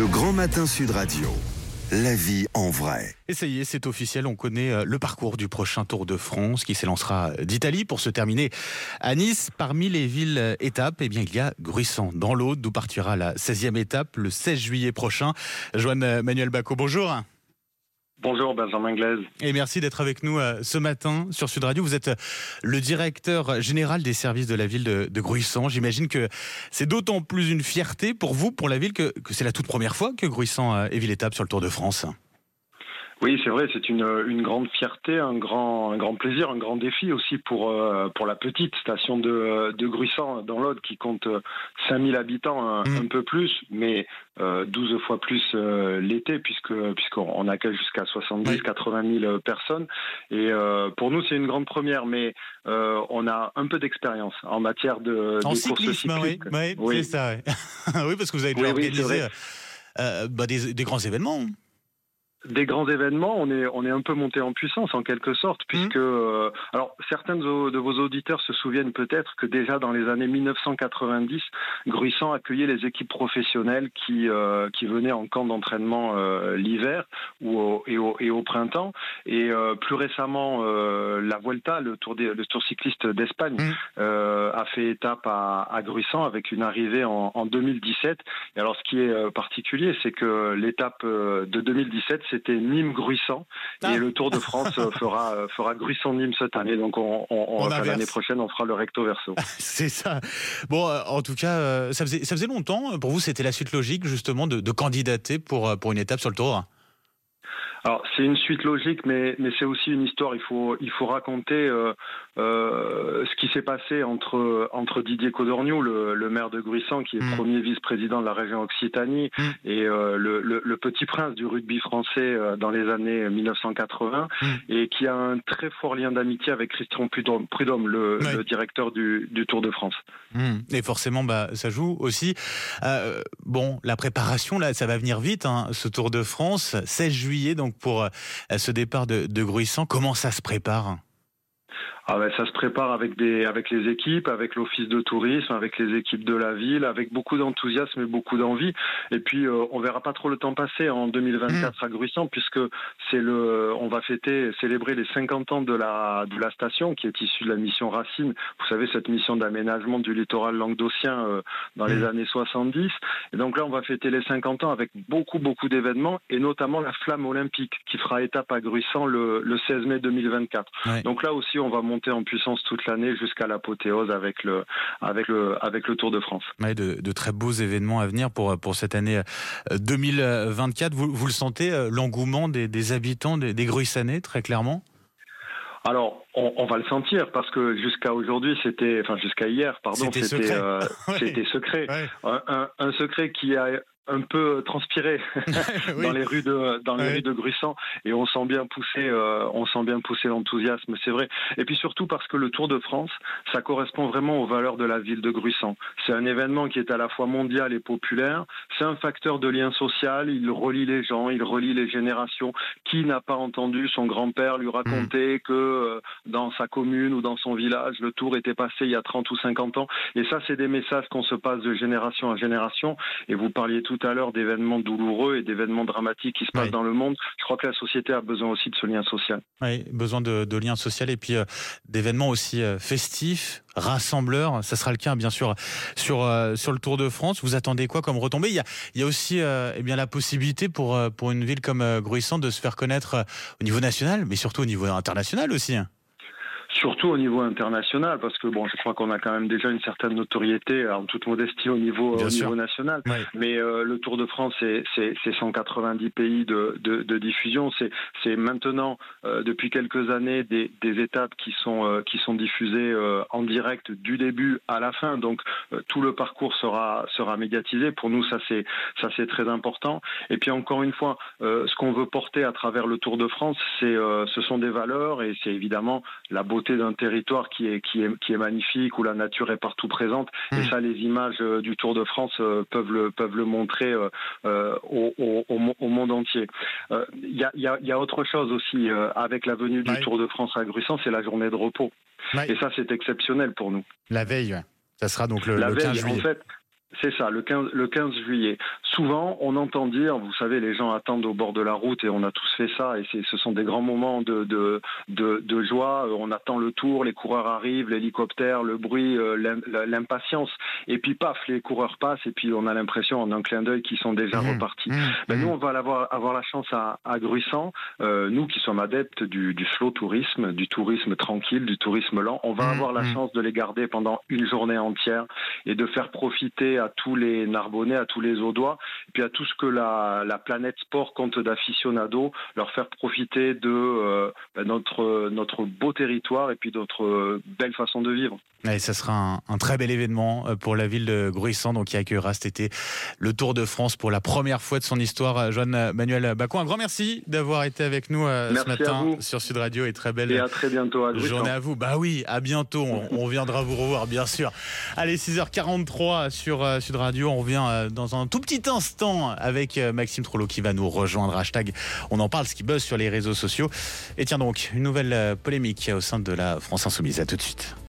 Le Grand Matin Sud Radio. La vie en vrai. Et ça y est, c'est officiel, on connaît le parcours du prochain Tour de France qui s'élancera d'Italie pour se terminer à Nice. Parmi les villes étapes, eh bien, il y a Gruissan dans l'Aude, d'où partira la 16e étape le 16 juillet prochain. Joanne Manuel Bacco, bonjour. Bonjour Benjamin Glaise. Et merci d'être avec nous ce matin sur Sud Radio. Vous êtes le directeur général des services de la ville de Gruissan. J'imagine que c'est d'autant plus une fierté pour vous, pour la ville, que c'est la toute première fois que Gruissan est ville-étape sur le Tour de France. Oui, c'est vrai, c'est une grande fierté, un grand plaisir, un grand défi aussi pour la petite station de Gruissan dans l'Aude qui compte 5000 habitants, un peu plus, mais 12 fois plus l'été puisqu'on accueille jusqu'à 70-80 000 personnes. Et pour nous, c'est une grande première, mais on a un peu d'expérience en matière de course cyclistique. Oui, c'est ça. Oui, parce que vous avez déjà organisé des grands événements. Des grands événements, on est un peu monté en puissance en quelque sorte, puisque alors certains de vos auditeurs se souviennent peut-être que déjà dans les années 1990, Gruissan accueillait les équipes professionnelles qui venaient en camp d'entraînement l'hiver et au printemps. Et plus récemment, la Vuelta, le tour cycliste d'Espagne, a fait étape à Gruissan avec une arrivée en 2017. Et alors ce qui est particulier, c'est que l'étape de 2017, c'était Nîmes-Gruissan, et le Tour de France fera Gruissan-Nîmes cette année. Donc l'année prochaine, on fera le recto verso. C'est ça. Bon, en tout cas, ça faisait longtemps. Pour vous, c'était la suite logique justement de candidater pour une étape sur le Tour. Alors c'est une suite logique, mais c'est aussi une histoire. Il faut raconter ce qui s'est passé entre Didier Codorniou, le maire de Gruissan, qui est premier vice-président de la région Occitanie, et le petit prince du rugby français dans les années 1980, et qui a un très fort lien d'amitié avec Christian Prudhomme, le directeur du Tour de France. Et forcément, ça joue aussi. La préparation, là, ça va venir vite, ce Tour de France, 16 juillet, donc pour ce départ de Gruissan. Comment ça se prépare ? Ça se prépare avec les équipes, avec l'office de tourisme, avec les équipes de la ville, avec beaucoup d'enthousiasme et beaucoup d'envie. Et puis on verra pas trop le temps passer en 2024 à Gruissan, puisque on va célébrer les 50 ans de la station, qui est issue de la mission Racine. Vous savez, cette mission d'aménagement du littoral languedocien dans les années 70. Et donc là, on va fêter les 50 ans avec beaucoup d'événements, et notamment la flamme olympique qui fera étape à Gruissan le 16 mai 2024. Ouais. Donc là aussi, on va monter en puissance toute l'année jusqu'à l'apothéose avec le Tour de France. Ouais, de très beaux événements à venir pour cette année 2024. Vous le sentez, l'engouement des habitants, des Gruissanais, très clairement ? Alors, on va le sentir, parce que jusqu'à hier, c'était secret. Ouais. Un secret qui a un peu transpiré dans les rues de Gruissan, et on sent bien pousser l'enthousiasme, c'est vrai. Et puis surtout parce que le Tour de France, ça correspond vraiment aux valeurs de la ville de Gruissan. C'est un événement qui est à la fois mondial et populaire. C'est un facteur de lien social. Il relie les gens, il relie les générations. Qui n'a pas entendu son grand-père lui raconter que dans sa commune ou dans son village, le Tour était passé il y a 30 ou 50 ans. Et ça, c'est des messages qu'on se passe de génération à génération. Et vous parliez tout à l'heure d'événements douloureux et d'événements dramatiques qui se passent dans le monde. Je crois que la société a besoin aussi de ce lien social. Oui, besoin de lien social, et puis d'événements aussi festifs, rassembleurs. Ça sera le cas, bien sûr, sur le Tour de France. Vous attendez quoi comme retombée ? Il y a aussi la possibilité pour une ville comme Gruissan de se faire connaître au niveau national, mais surtout au niveau international aussi. Surtout au niveau international, parce que je crois qu'on a quand même déjà une certaine notoriété, en toute modestie, au niveau national. Oui. Mais le Tour de France, c'est 190 pays de diffusion. C'est maintenant, depuis quelques années, des étapes qui sont diffusées en direct du début à la fin. Donc tout le parcours sera médiatisé. Pour nous, ça c'est très important. Et puis encore une fois, ce qu'on veut porter à travers le Tour de France, ce sont des valeurs, et c'est évidemment la beauté d'un territoire qui est magnifique, où la nature est partout présente. Et ça, les images du Tour de France peuvent le montrer au monde entier. Il y a autre chose aussi avec la venue du Tour de France à Gruissan, c'est la journée de repos. Et ça, c'est exceptionnel pour nous. La veille, ça sera donc le 15 juillet. En fait, C'est ça, le 15 juillet. Souvent, on entend dire, vous savez, les gens attendent au bord de la route et on a tous fait ça et ce sont des grands moments de joie. On attend le tour, les coureurs arrivent, l'hélicoptère, le bruit, l'impatience. Et puis paf, les coureurs passent et puis on a l'impression en un clin d'œil qu'ils sont déjà repartis. Nous, on va avoir la chance à Gruissant, nous qui sommes adeptes du slow tourisme, du tourisme tranquille, du tourisme lent, on va avoir la chance de les garder pendant une journée entière et de faire profiter à tous les Narbonnais, à tous les Audois, et puis à tout ce que la planète sport compte d'aficionados, leur faire profiter de notre beau territoire et puis notre belle façon de vivre. Et ça sera un très bel événement pour la ville de Gruissant, donc qui accueillera cet été le Tour de France pour la première fois de son histoire. Joan-Manuel Bacon, un grand merci d'avoir été avec nous ce matin sur Sud Radio et très belle à très bientôt à journée à vous. Bah oui, à bientôt, on viendra vous revoir bien sûr. Allez, 6h43 sur Sud Radio, on revient dans un tout petit instant avec Maxime Trollo qui va nous rejoindre. Hashtag, on en parle, ce qui buzz sur les réseaux sociaux. Et tiens donc, une nouvelle polémique au sein de la France Insoumise. À tout de suite.